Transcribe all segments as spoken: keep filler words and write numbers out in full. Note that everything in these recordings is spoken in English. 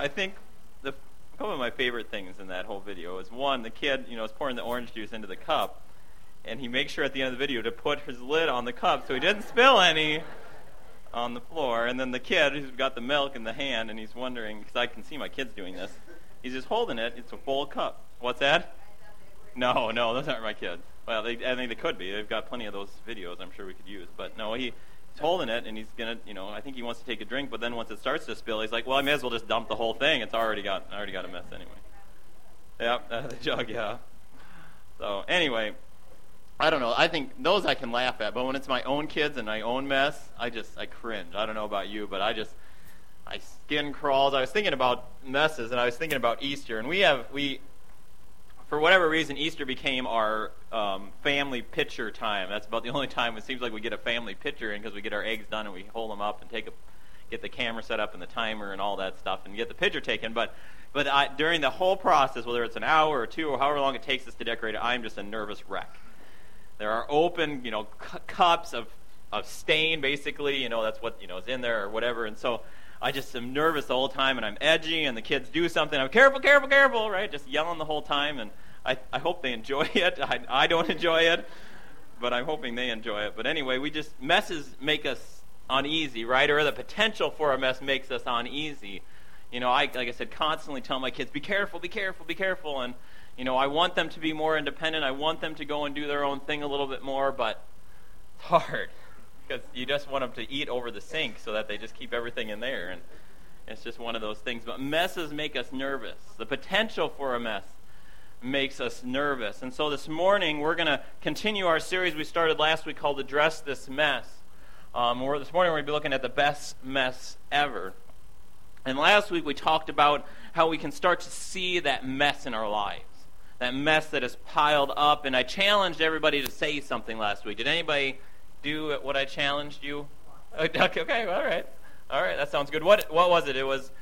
I think the a couple of my favorite things in that whole video is, one, the kid, you know, is pouring the orange juice into the cup, and he makes sure at the end of the video to put his lid on the cup so he didn't spill any on the floor. And then the kid who's got the milk in the hand, and he's wondering, because I can see my kids doing this, he's just holding it. It's a full cup. What's that? No, no, those aren't my kids. Well, they, I think they could be. They've got plenty of those videos I'm sure we could use. But no, he, he's holding it, and he's going to, you know, I think he wants to take a drink, but then once it starts to spill, he's like, well, I may as well just dump the whole thing. It's already got, already got a mess anyway. Yep, uh, the jug, yeah. So anyway, I don't know. I think those I can laugh at, but when it's my own kids and my own mess, I just, I cringe. I don't know about you, but I just, my skin crawls. I was thinking about messes, and I was thinking about Easter, and we have, we, for whatever reason, Easter became our um, family picture time. That's about the only time it seems like we get a family picture in, because we get our eggs done and we hold them up and take a, get the camera set up and the timer and all that stuff and get the picture taken. But but I, during the whole process, whether it's an hour or two or however long it takes us to decorate it, I'm just a nervous wreck. There are open, you know, cu- cups of of stain, basically. You know, that's what you know is in there or whatever, and so I just am nervous the whole time, and I'm edgy, and the kids do something. I'm careful, careful, careful, right? Just yelling the whole time, and I, I hope they enjoy it. I, I don't enjoy it, but I'm hoping they enjoy it. But anyway, we just, messes make us uneasy, right? Or the potential for a mess makes us uneasy. You know, I, like I said, constantly tell my kids, be careful, be careful, be careful. And, you know, I want them to be more independent. I want them to go and do their own thing a little bit more, but it's hard. Because you just want them to eat over the sink so that they just keep everything in there. And it's just one of those things. But messes make us nervous. The potential for a mess makes us nervous. And so this morning, we're going to continue our series we started last week called Address This Mess. Um, we're, this morning, we're going to be looking at the best mess ever. And last week, we talked about how we can start to see that mess in our lives. That mess that is piled up. And I challenged everybody to say something last week. Did anybody do what I challenged you? Okay, okay, all right. All right, that sounds good. What what was it? It was,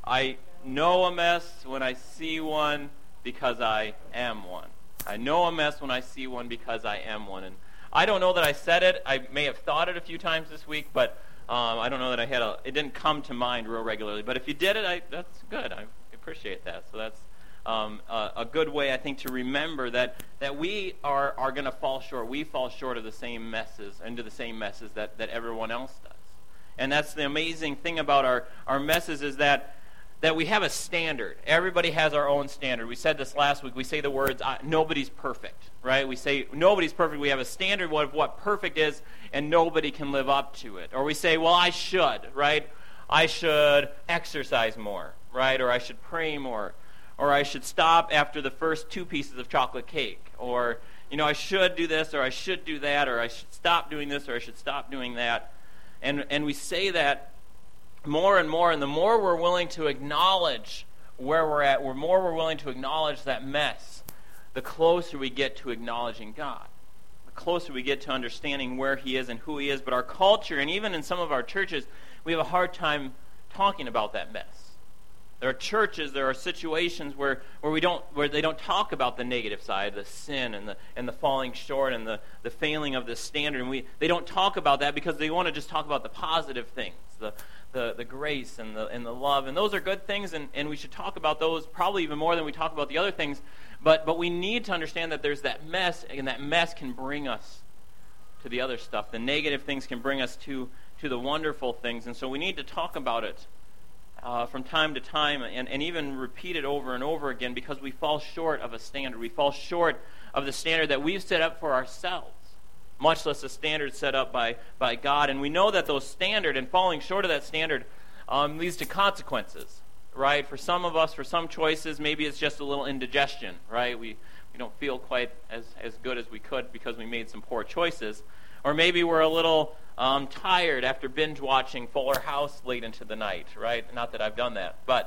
I know a mess when I see one because I am one. I know a mess when I see one because I am one. And I don't know that I said it. I may have thought it a few times this week, but um, I don't know that I had a, it didn't come to mind real regularly. But if you did it, I, that's good. I appreciate that. So that's Um, a, a good way, I think, to remember that, that we are, are going to fall short. We fall short of the same messes, into the same messes that, that everyone else does. And that's the amazing thing about our, our messes is that, that we have a standard. Everybody has our own standard. We said this last week. We say the words, uh, nobody's perfect, right? We say nobody's perfect. We have a standard of what perfect is, and nobody can live up to it. Or we say, well, I should, right? I should exercise more, right? Or I should pray more. Or I should stop after the first two pieces of chocolate cake. Or, you know, I should do this, or I should do that, or I should stop doing this, or I should stop doing that. And and we say that more and more, and the more we're willing to acknowledge where we're at, the more we're willing to acknowledge that mess, the closer we get to acknowledging God. The closer we get to understanding where He is and who He is. But our culture, and even in some of our churches, we have a hard time talking about that mess. There are churches, there are situations where, where we don't where they don't talk about the negative side, the sin and the and the falling short and the, the failing of this standard. And we they don't talk about that because they want to just talk about the positive things, the the, the grace and the and the love. And those are good things, and, and we should talk about those probably even more than we talk about the other things. But but we need to understand that there's that mess, and that mess can bring us to the other stuff. The negative things can bring us to, to the wonderful things. And so we need to talk about it Uh, from time to time, and, and even repeat it over and over again, because we fall short of a standard. We fall short of the standard that we've set up for ourselves, much less the standard set up by, by God. And we know that those standard and falling short of that standard um, leads to consequences, right? For some of us, for some choices, maybe it's just a little indigestion, right? We we don't feel quite as, as good as we could because we made some poor choices. Or maybe we're a little um, tired after binge watching Fuller House late into the night, right? Not that I've done that, but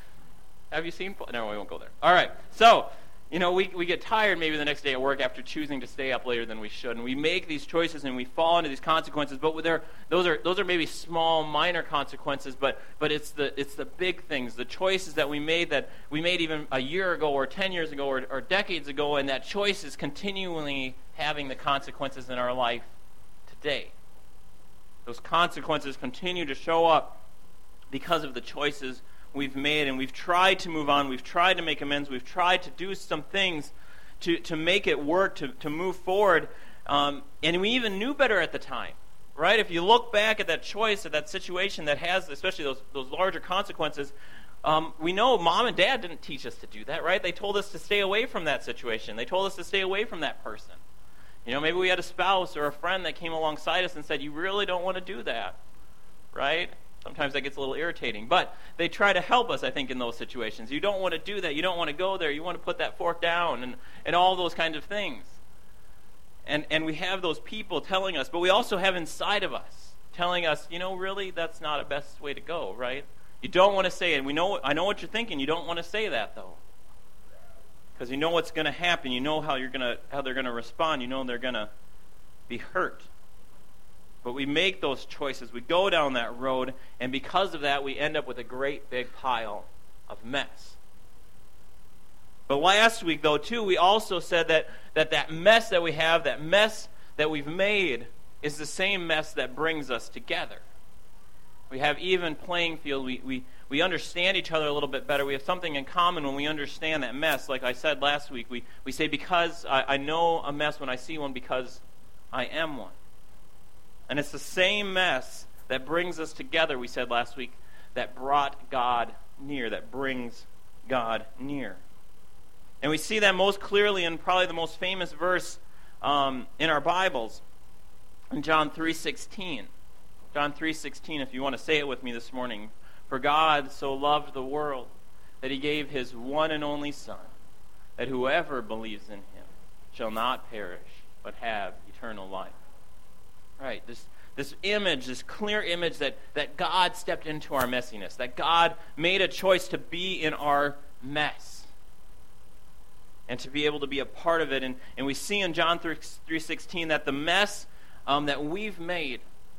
have you seen? No, we won't go there. All right, so you know we we get tired maybe the next day at work after choosing to stay up later than we should, and we make these choices and we fall into these consequences. But they're, those are those are maybe small, minor consequences, but but it's the it's the big things, the choices that we made that we made even a year ago or ten years ago or, or decades ago, and that choice is continually having the consequences in our life today. Those consequences continue to show up because of the choices we've made, and we've tried to move on, we've tried to make amends, we've tried to do some things to, to make it work, to, to move forward, um, and we even knew better at the time, right? If you look back at that choice, at that situation that has, especially those, those larger consequences, um, we know mom and dad didn't teach us to do that, right? They told us to stay away from that situation. They told us to stay away from that person. You know, maybe we had a spouse or a friend that came alongside us and said, you really don't want to do that, right? Sometimes that gets a little irritating. But they try to help us, I think, in those situations. You don't want to do that. You don't want to go there. You want to put that fork down and, and all those kinds of things. And, and we have those people telling us, but we also have inside of us telling us, you know, really, that's not the best way to go, right? You don't want to say it. We know, I know what you're thinking. You don't want to say that, though. Because you know what's going to happen. You know how you're going to how they're going to respond. You know they're going to be hurt. But we make those choices. We go down that road, and because of that, we end up with a great big pile of mess. But last week, though, too, we also said that that, that mess that we have, that mess that we've made, is the same mess that brings us together. We have even playing field. We, we, we understand each other a little bit better. We have something in common when we understand that mess. Like I said last week, we, we say, because I, I know a mess when I see one, because I am one. And it's the same mess that brings us together, we said last week, that brought God near, that brings God near. And we see that most clearly in probably the most famous verse um, in our Bibles, in John three sixteen. John three sixteen, if you want to say it with me this morning. For God so loved the world that he gave his one and only Son, that whoever believes in him shall not perish, but have eternal life. Right, this this image, this clear image that, that God stepped into our messiness, that God made a choice to be in our mess and to be able to be a part of it. And, and we see in John three sixteen that the mess um, that we've made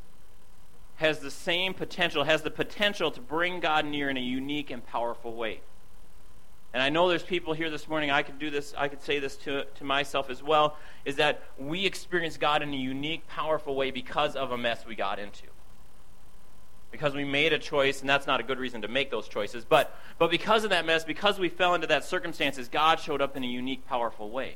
has the same potential, has the potential to bring God near in a unique and powerful way. And I know there's people here this morning, I could do this, I could say this to, to myself as well, is that we experience God in a unique, powerful way because of a mess we got into. Because we made a choice, and that's not a good reason to make those choices, but, but because of that mess, because we fell into that circumstances, God showed up in a unique, powerful way.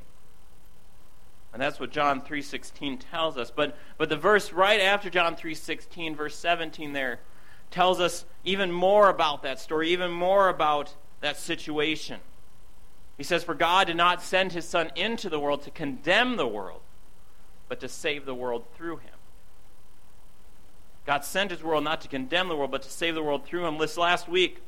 And that's what John three sixteen tells us. But but the verse right after John three sixteen, verse seventeen there, tells us even more about that story, even more about that situation. He says, for God did not send his Son into the world to condemn the world, but to save the world through him. God sent his world not to condemn the world, but to save the world through him. This last week,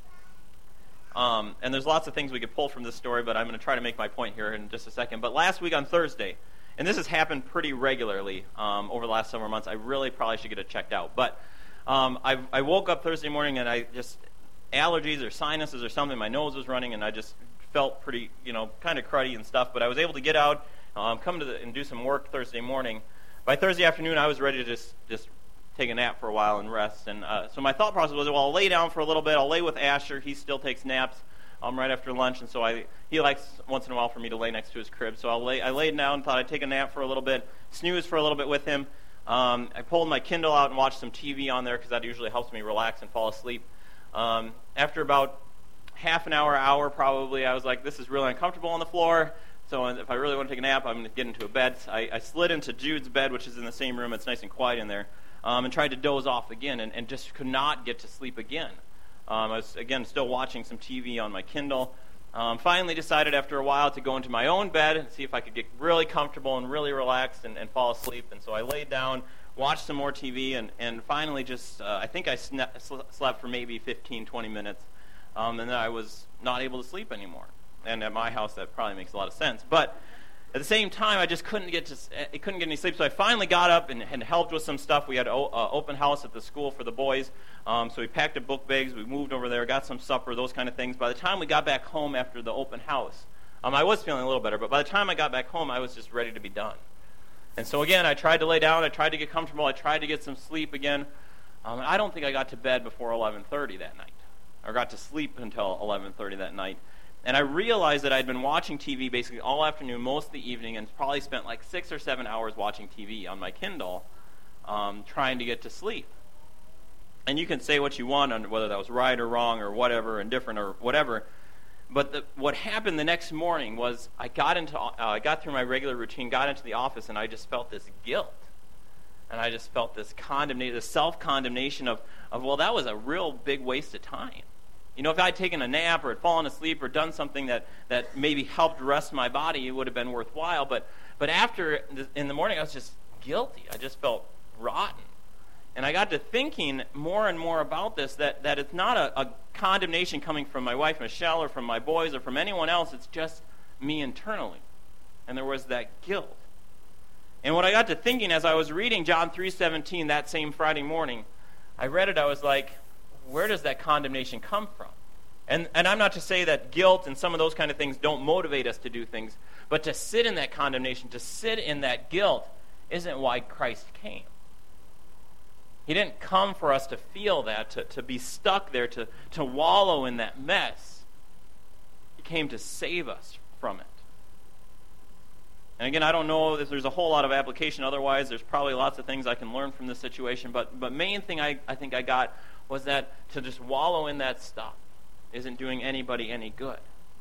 um, and there's lots of things we could pull from this story, but I'm going to try to make my point here in just a second. But last week on Thursday, and this has happened pretty regularly um, over the last several months, I really probably should get it checked out. But um, I, I woke up Thursday morning and I just, allergies or sinuses or something, my nose was running and I just felt pretty, you know, kind of cruddy and stuff. But I was able to get out, um, come to the, and do some work Thursday morning. By Thursday afternoon, I was ready to just, just take a nap for a while and rest. And uh, so my thought process was, well, I'll lay down for a little bit. I'll lay with Asher. He still takes naps um, right after lunch, and so I he likes once in a while for me to lay next to his crib. So I'll lay, I laid down and thought I'd take a nap for a little bit, snooze for a little bit with him. Um, I pulled my Kindle out and watched some T V on there because that usually helps me relax and fall asleep. Um, after about half an hour, hour probably, I was like, this is really uncomfortable on the floor. So if I really want to take a nap, I'm going to get into a bed. I, I slid into Jude's bed, which is in the same room. It's nice and quiet in there. Um, and tried to doze off again and, and just could not get to sleep again. Um, I was, again, still watching some T V on my Kindle. Um, finally decided after a while to go into my own bed and see if I could get really comfortable and really relaxed and, and fall asleep. And so I laid down, watched some more T V, and, and finally just, uh, I think I sne- slept for maybe fifteen, twenty minutes. Um, and then I was not able to sleep anymore. And at my house, that probably makes a lot of sense. But at the same time, I just couldn't get to I couldn't get any sleep, so I finally got up and, and helped with some stuff. We had an uh, open house at the school for the boys, um, so we packed up book bags, we moved over there, got some supper, those kind of things. By the time we got back home after the open house, um, I was feeling a little better, but by the time I got back home, I was just ready to be done. And so again, I tried to lay down, I tried to get comfortable, I tried to get some sleep again. Um, and I don't think I got to bed before eleven thirty that night, or got to sleep until eleven thirty that night. And I realized that I'd been watching T V basically all afternoon, most of the evening, and probably spent like six or seven hours watching T V on my Kindle, um, trying to get to sleep. And you can say what you want on whether that was right or wrong or whatever, indifferent or whatever. But the, what happened the next morning was I got into uh, I got through my regular routine, got into the office, and I just felt this guilt. And I just felt this condemnation, this self-condemnation of, of, well, that was a real big waste of time. You know, if I had taken a nap or had fallen asleep or done something that, that maybe helped rest my body, it would have been worthwhile. But but after, in the morning, I was just guilty. I just felt rotten. And I got to thinking more and more about this, that, that it's not a, a condemnation coming from my wife, Michelle, or from my boys, or from anyone else. It's just me internally. And there was that guilt. And what I got to thinking as I was reading John three seventeen that same Friday morning, I read it, I was like, where does that condemnation come from? And and I'm not to say that guilt and some of those kind of things don't motivate us to do things, but to sit in that condemnation, to sit in that guilt, isn't why Christ came. He didn't come for us to feel that, to, to be stuck there, to, to wallow in that mess. He came to save us from it. And again, I don't know if there's a whole lot of application otherwise. There's probably lots of things I can learn from this situation. But but main thing I, I think I got was that to just wallow in that stuff isn't doing anybody any good.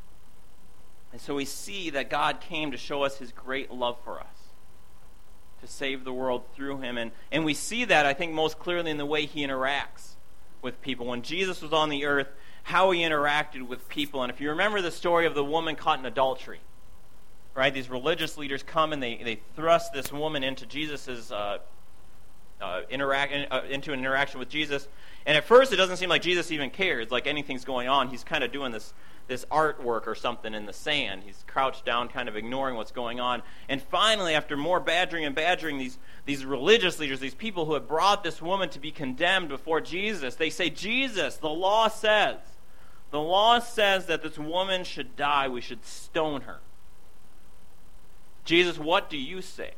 And so we see that God came to show us his great love for us, to save the world through him. And, and we see that, I think, most clearly in the way he interacts with people. When Jesus was on the earth, how he interacted with people. And if you remember the story of the woman caught in adultery, right? These religious leaders come and they, they thrust this woman into Jesus's uh, uh, interact uh, into an interaction with Jesus. And at first, it doesn't seem like Jesus even cares, like anything's going on. He's kind of doing this this artwork or something in the sand. He's crouched down, kind of ignoring what's going on. And finally, after more badgering and badgering, these these religious leaders, these people who had brought this woman to be condemned before Jesus, they say, Jesus, the law says, the law says that this woman should die. We should stone her. Jesus, what do you say?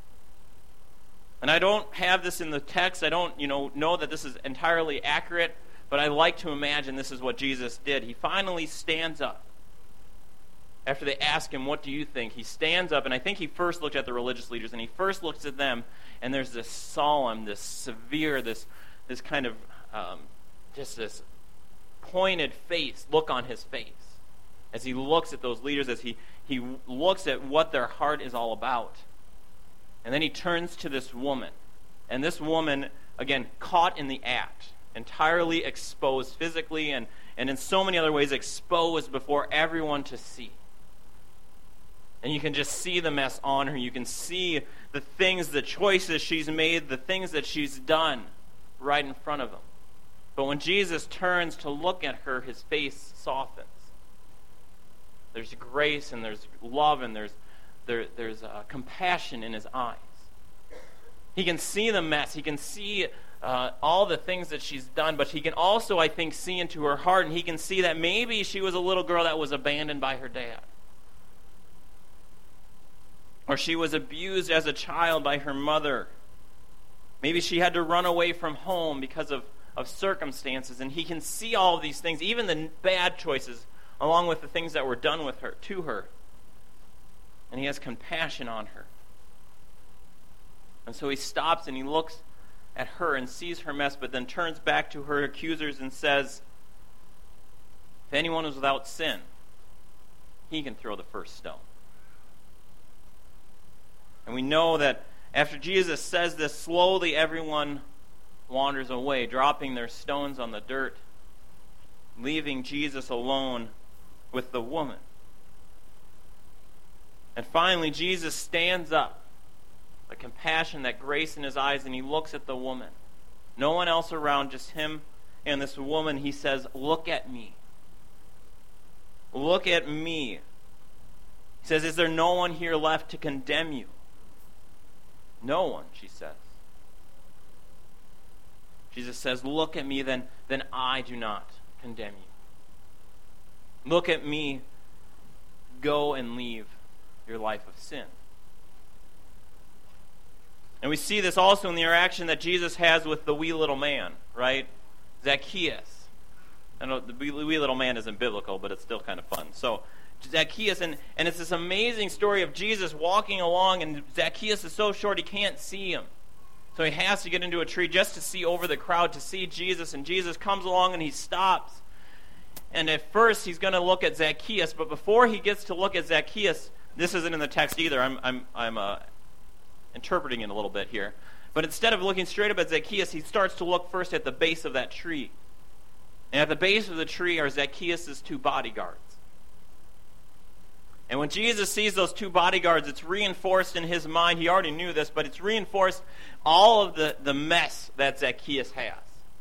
And I don't have this in the text. I don't, you know, know that this is entirely accurate, but I like to imagine this is what Jesus did. He finally stands up. After they ask him, what do you think? He stands up, and I think he first looked at the religious leaders, and he first looks at them, and there's this solemn, this severe, this this kind of, um, just this pointed face, look on his face. As he looks at those leaders, as he, he looks at what their heart is all about. And then he turns to this woman. And this woman, again, caught in the act, entirely exposed physically and, and in so many other ways exposed before everyone to see. And you can just see the mess on her. You can see the things, the choices she's made, the things that she's done right in front of him. But when Jesus turns to look at her, his face softens. There's grace and there's love and there's there, there's uh, compassion in his eyes. He can see the mess. He can see uh, all the things that she's done, but he can also, I think, see into her heart, and he can see that maybe she was a little girl that was abandoned by her dad. Or she was abused as a child by her mother. Maybe she had to run away from home because of, of circumstances, and he can see all of these things, even the bad choices, along with the things that were done with her, to her. And he has compassion on her. And so he stops and he looks at her and sees her mess, but then turns back to her accusers and says, if anyone is without sin, he can throw the first stone. And we know that after Jesus says this, slowly everyone wanders away, dropping their stones on the dirt, leaving Jesus alone with the woman. And finally, Jesus stands up, the compassion, that grace in his eyes, and he looks at the woman. No one else around, just him and this woman. He says, look at me. Look at me. He says, is there no one here left to condemn you? No one, she says. Jesus says, look at me, then, then I do not condemn you. Look at me. Go and leave your life of sin. And we see this also in the interaction that Jesus has with the wee little man, right? Zacchaeus. I know the wee little man isn't biblical, but it's still kind of fun. So Zacchaeus, and, and it's this amazing story of Jesus walking along, and Zacchaeus is so short he can't see him. So he has to get into a tree just to see over the crowd, to see Jesus. And Jesus comes along and he stops. And at first he's going to look at Zacchaeus. But before he gets to look at Zacchaeus, this isn't in the text either. I'm I'm I'm uh, interpreting it a little bit here. But instead of looking straight up at Zacchaeus, he starts to look first at the base of that tree. And at the base of the tree are Zacchaeus' two bodyguards. And when Jesus sees those two bodyguards, it's reinforced in his mind. He already knew this, but it's reinforced all of the, the mess that Zacchaeus has.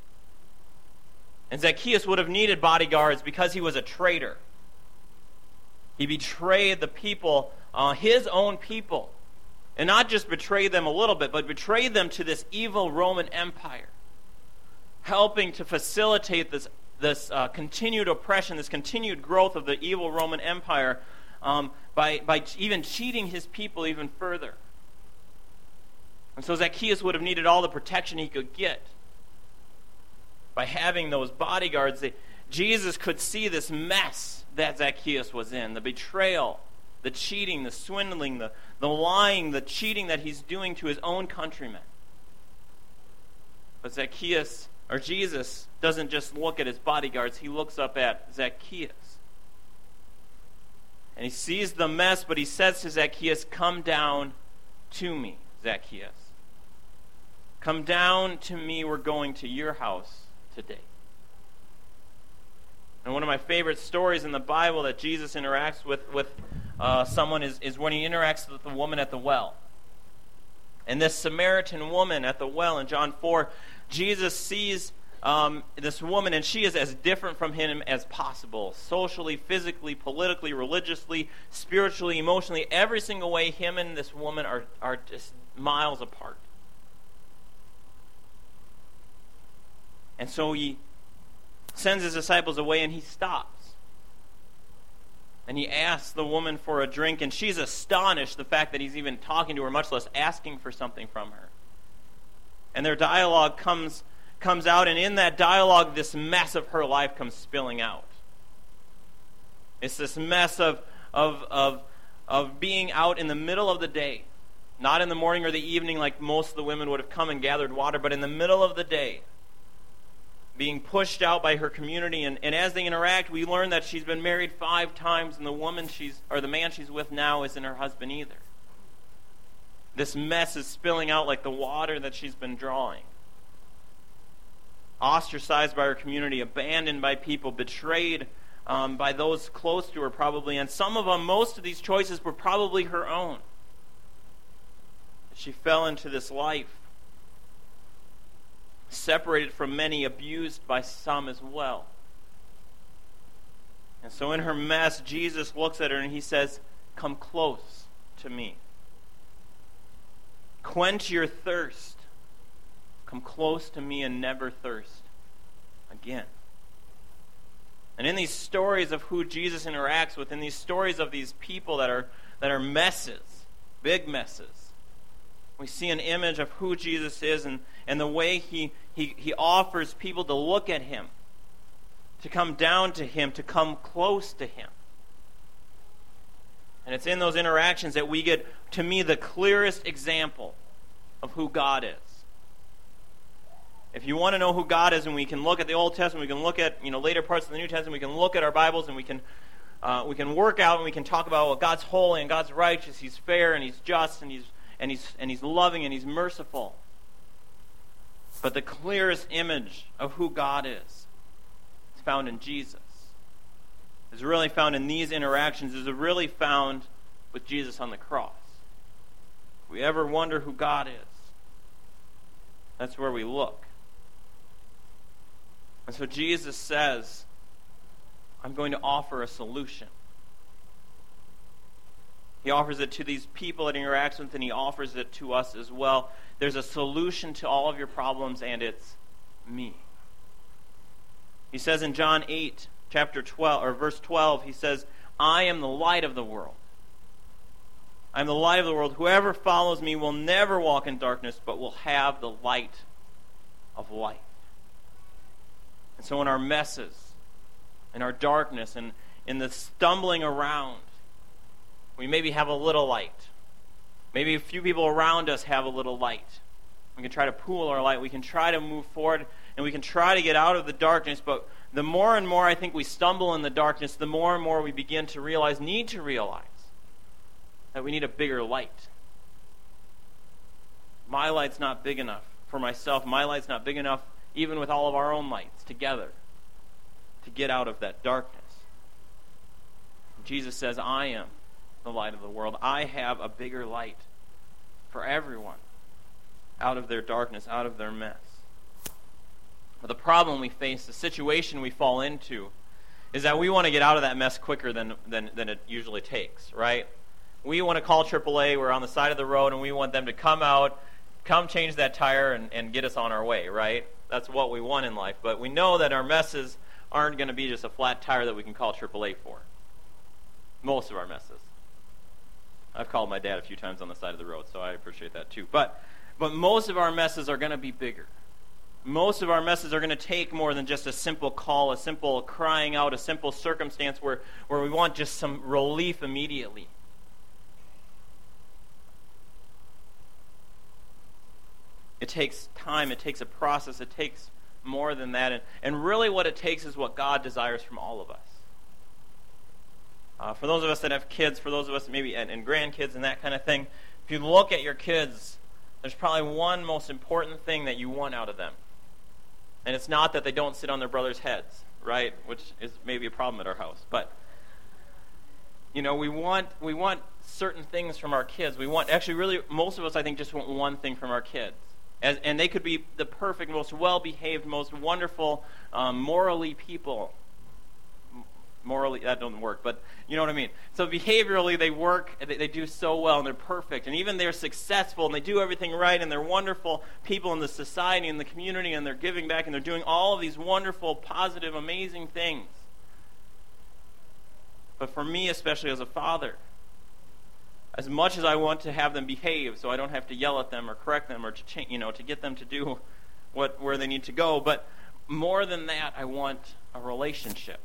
And Zacchaeus would have needed bodyguards because he was a traitor. He betrayed the people, uh, his own people. And not just betrayed them a little bit, but betrayed them to this evil Roman Empire, helping to facilitate this, this uh, continued oppression, this continued growth of the evil Roman Empire, Um, by, by even cheating his people even further. And so Zacchaeus would have needed all the protection he could get. By having those bodyguards, they, Jesus could see this mess that Zacchaeus was in, the betrayal, the cheating, the swindling, the, the lying, the cheating that he's doing to his own countrymen. But Zacchaeus, or Jesus, doesn't just look at his bodyguards, he looks up at Zacchaeus. And he sees the mess, but he says to Zacchaeus, "Come down to me, Zacchaeus. Come down to me. We're going to your house today." And one of my favorite stories in the Bible that Jesus interacts with, with uh, someone is, is when he interacts with the woman at the well. And this Samaritan woman at the well in John four, Jesus sees Um, this woman, and she is as different from him as possible. Socially, physically, politically, religiously, spiritually, emotionally, every single way, him and this woman are, are just miles apart. And so he sends his disciples away and he stops. And he asks the woman for a drink, and she's astonished the fact that he's even talking to her, much less asking for something from her. And their dialogue comes comes out, and in that dialogue, this mess of her life comes spilling out. It's this mess of, of, of, of being out in the middle of the day, not in the morning or the evening like most of the women would have come and gathered water, but in the middle of the day, being pushed out by her community. And, and as they interact, we learn that she's been married five times, and the woman she's, or the man she's with now isn't her husband either. This mess is spilling out like the water that she's been drawing. Ostracized by her community, abandoned by people, betrayed um, by those close to her probably, and some of them, most of these choices were probably her own. She fell into this life, separated from many, abused by some as well. And so in her mess, Jesus looks at her and he says, "Come close to me. Quench your thirst. Come close to me and never thirst again." And in these stories of who Jesus interacts with, in these stories of these people that are that are messes, big messes, we see an image of who Jesus is, and, and the way he, he, he offers people to look at him, to come down to him, to come close to him. And it's in those interactions that we get, to me, the clearest example of who God is. If you want to know who God is, and we can look at the Old Testament, we can look at you know later parts of the New Testament, we can look at our Bibles, and we can uh, we can work out and we can talk about, well, God's holy and God's righteous, He's fair and He's just and He's and He's and He's loving and He's merciful. But the clearest image of who God is is found in Jesus. Is really found in these interactions. Is really found with Jesus on the cross. If we ever wonder who God is, that's where we look. And so Jesus says, "I'm going to offer a solution." He offers it to these people that he interacts with, and he offers it to us as well. There's a solution to all of your problems, and it's me. He says in John eight, chapter twelve, or verse twelve, he says, "I am the light of the world. I am the light of the world. Whoever follows me will never walk in darkness, but will have the light of life." And so in our messes, in our darkness, and in the stumbling around, we maybe have a little light. Maybe a few people around us have a little light. We can try to pool our light. We can try to move forward, and we can try to get out of the darkness. But the more and more I think we stumble in the darkness, the more and more we begin to realize, need to realize, that we need a bigger light. My light's not big enough for myself. My light's not big enough, even with all of our own lights together, to get out of that darkness. Jesus says, I am the light of the world. I have a bigger light for everyone out of their darkness, out of their mess. But the problem we face, the situation we fall into, is that we want to get out of that mess quicker than, than, than it usually takes, right? We want to call triple A, we're on the side of the road, and we want them to come out, come change that tire, and, and get us on our way, right? That's what we want in life. But we know that our messes aren't going to be just a flat tire that we can call triple A for. Most of our messes. I've called my dad a few times on the side of the road, so I appreciate that too. But, but most of our messes are going to be bigger. Most of our messes are going to take more than just a simple call, a simple crying out, a simple circumstance where, where we want just some relief immediately. It takes time, it takes a process, it takes more than that. And, and really what it takes is what God desires from all of us. Uh, for those of us that have kids, for those of us maybe and, and grandkids and that kind of thing, if you look at your kids, there's probably one most important thing that you want out of them. And it's not that they don't sit on their brother's heads, right? Which is maybe a problem at our house. But, you know, we want we want certain things from our kids. We want, actually really, most of us I think just want one thing from our kids. As, and they could be the perfect, most well-behaved, most wonderful, um, morally people. Morally, that doesn't work, but you know what I mean. So behaviorally, they work, they, they do so well, and they're perfect. And even they're successful, and they do everything right, and they're wonderful people in the society, in the community, and they're giving back, and they're doing all of these wonderful, positive, amazing things. But for me, especially as a father, as much as I want to have them behave so I don't have to yell at them or correct them or to change, you know, to get them to do what where they need to go, but more than that, I want a relationship.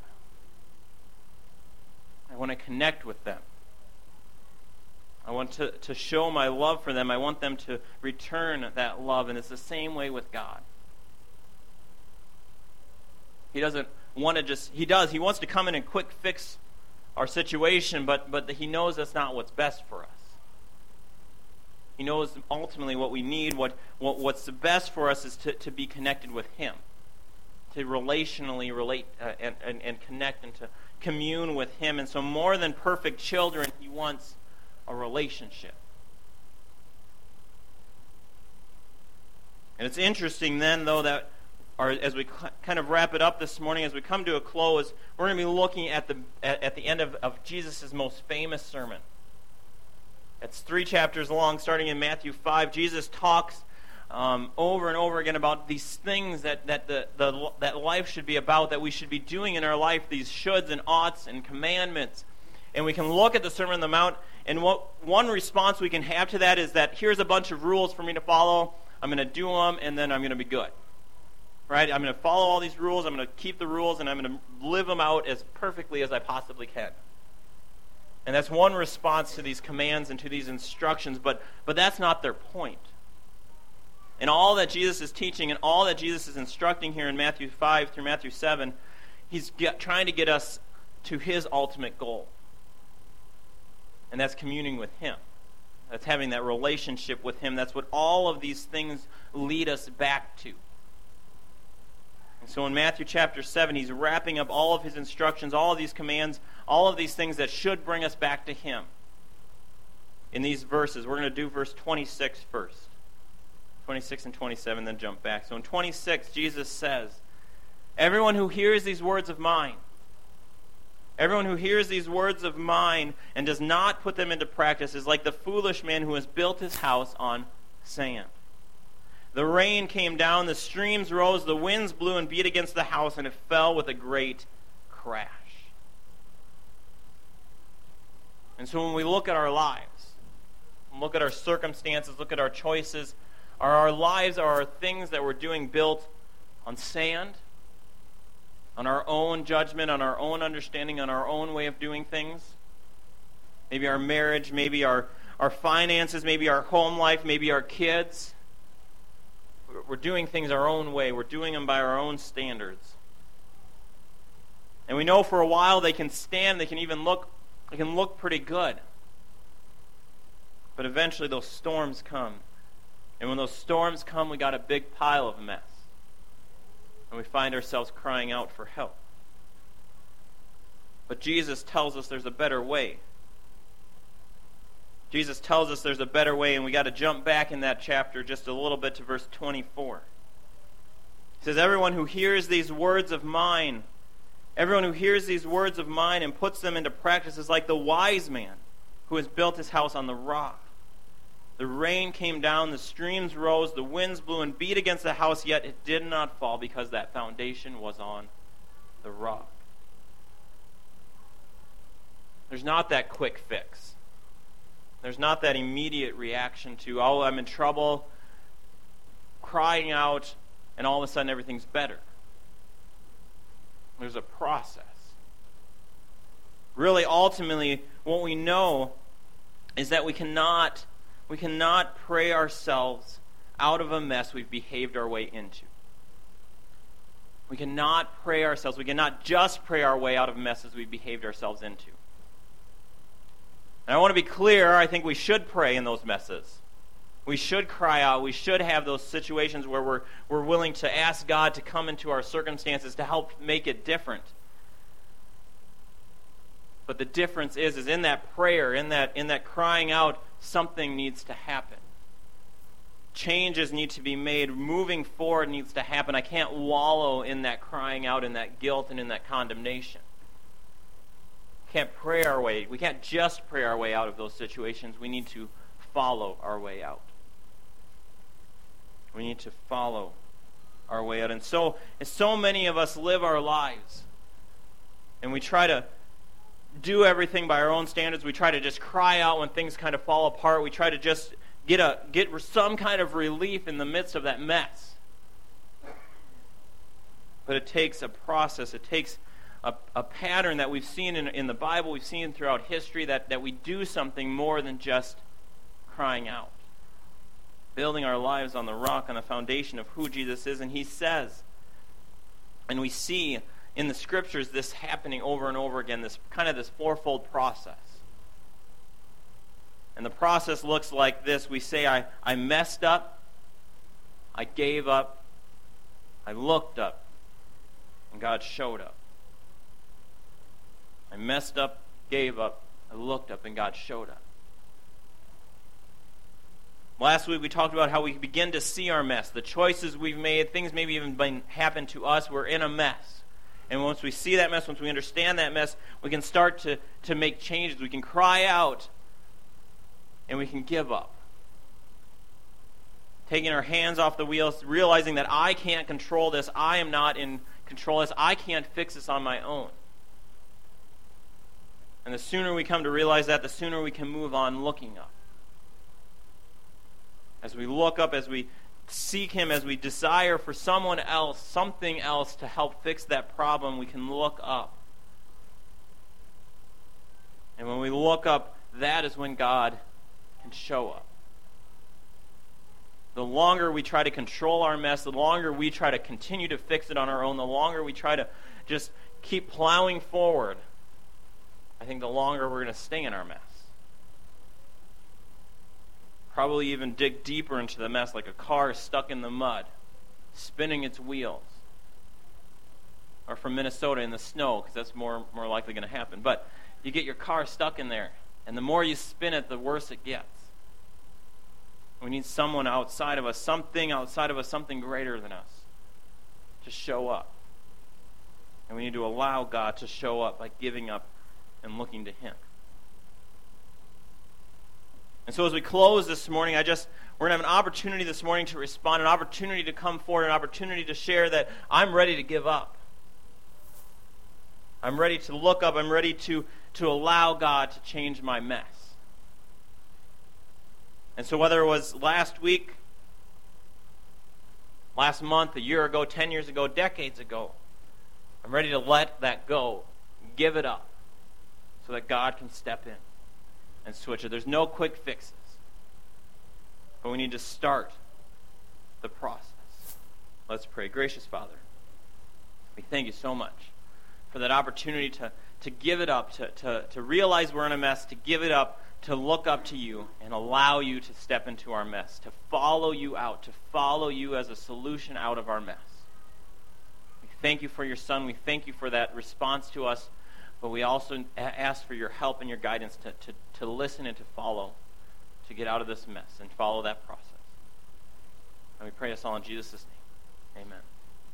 I want to connect with them. I want to, to show my love for them. I want them to return that love, and it's the same way with God. He doesn't want to just, he does, he wants to come in and quick fix our situation, but, but he knows that's not what's best for us. He knows ultimately what we need, what, what what's the best for us is to, to be connected with him, to relationally relate uh, and, and, and connect and to commune with him. And so more than perfect children, he wants a relationship. And it's interesting then, though, that our, as we kind of wrap it up this morning, as we come to a close, we're going to be looking at the at, at the end of, of Jesus' most famous sermon. It's three chapters long, starting in Matthew five. Jesus talks Um, over and over again about these things that that the, the that life should be about, that we should be doing in our life, these shoulds and oughts and commandments. And we can look at the Sermon on the Mount, and what one response we can have to that is that here's a bunch of rules for me to follow. I'm going to do them, and then I'm going to be good. Right? I'm going to follow all these rules. I'm going to keep the rules, and I'm going to live them out as perfectly as I possibly can. And that's one response to these commands and to these instructions, but but that's not their point. And all that Jesus is teaching and all that Jesus is instructing here in Matthew five through Matthew seven, he's get, trying to get us to his ultimate goal. And that's communing with him. That's having that relationship with him. That's what all of these things lead us back to. And so in Matthew chapter seven, he's wrapping up all of his instructions, all of these commands, all of these things that should bring us back to him. In these verses, we're going to do verse twenty-six first. twenty-six and twenty-seven, then jump back. So in twenty-six, Jesus says, everyone who hears these words of mine, everyone who hears these words of mine and does not put them into practice is like the foolish man who has built his house on sand. The rain came down, the streams rose, the winds blew and beat against the house, and it fell with a great crash. And so when we look at our lives, look at our circumstances, look at our choices, are our lives, are our things that we're doing built on sand, on our own judgment, on our own understanding, on our own way of doing things? Maybe our marriage, maybe our, our finances, maybe our home life, maybe our kids. we're doing things our own way. We're doing them by our own standards. And we know for a while they can stand, they can even look, they can look pretty good. But eventually those storms come. And when those storms come, we got a big pile of mess. And we find ourselves crying out for help. But Jesus tells us there's a better way. Jesus tells us there's a better way, and we got to jump back in that chapter just a little bit to verse twenty-four. He says, everyone who hears these words of mine, everyone who hears these words of mine and puts them into practice is like the wise man who has built his house on the rock. The rain came down, the streams rose, the winds blew and beat against the house, yet it did not fall because that foundation was on the rock. There's not that quick fix. There's not that immediate reaction to, oh, I'm in trouble, crying out, and all of a sudden everything's better. There's a process. Really, ultimately, what we know is that we cannot, we cannot pray ourselves out of a mess we've behaved our way into. We cannot pray ourselves, we cannot just pray our way out of messes we've behaved ourselves into. And I want to be clear, I think we should pray in those messes. We should cry out. We should have those situations where we're, we're willing to ask God to come into our circumstances to help make it different. But the difference is, is in that prayer, in that, in that crying out, something needs to happen. Changes need to be made. Moving forward needs to happen. I can't wallow in that crying out, in that guilt, and in that condemnation. Can't pray our way. We can't just pray our way out of those situations. We need to follow our way out. We need to follow our way out. And so, and so many of us live our lives, and we try to do everything by our own standards. We try to just cry out when things kind of fall apart. We try to just get a get some kind of relief in the midst of that mess. But it takes a process. It takes A, a pattern that we've seen in, in the Bible, we've seen throughout history, that, that we do something more than just crying out. Building our lives on the rock, on the foundation of who Jesus is. And he says, and we see in the scriptures this happening over and over again, this kind of this fourfold process. And the process looks like this. We say, I, I messed up, I gave up, I looked up, and God showed up. I messed up, gave up, I looked up, and God showed up. Last week we talked about how we begin to see our mess, the choices we've made, things maybe even been happened to us. We're in a mess. And once we see that mess, once we understand that mess, we can start to, to make changes. We can cry out, and we can give up. Taking our hands off the wheels, realizing that I can't control this, I am not in control of this, I can't fix this on my own. And the sooner we come to realize that, the sooner we can move on looking up. As we look up, as we seek him, as we desire for someone else, something else to help fix that problem, we can look up. And when we look up, that is when God can show up. The longer we try to control our mess, the longer we try to continue to fix it on our own, the longer we try to just keep plowing forward, I think the longer we're going to stay in our mess. Probably even dig deeper into the mess, like a car stuck in the mud, spinning its wheels. Or from Minnesota in the snow, because that's more, more likely going to happen. But you get your car stuck in there, and the more you spin it, the worse it gets. We need someone outside of us, something outside of us, something greater than us, to show up. And we need to allow God to show up by giving up and looking to him. And so as we close this morning, I just we're going to have an opportunity this morning to respond, an opportunity to come forward, an opportunity to share that I'm ready to give up. I'm ready to look up. I'm ready to, to allow God to change my mess. And so whether it was last week, last month, a year ago, ten years ago, decades ago, I'm ready to let that go, give it up, so that God can step in and switch it. There's no quick fixes. But we need to start the process. Let's pray. Gracious Father, we thank you so much for that opportunity to, to give it up, to, to, to realize we're in a mess, to give it up, to look up to you and allow you to step into our mess, to follow you out, to follow you as a solution out of our mess. We thank you for your Son. We thank you for that response to us, but we also ask for your help and your guidance to, to, to listen and to follow, to get out of this mess and follow that process. And we pray this all in Jesus' name. Amen.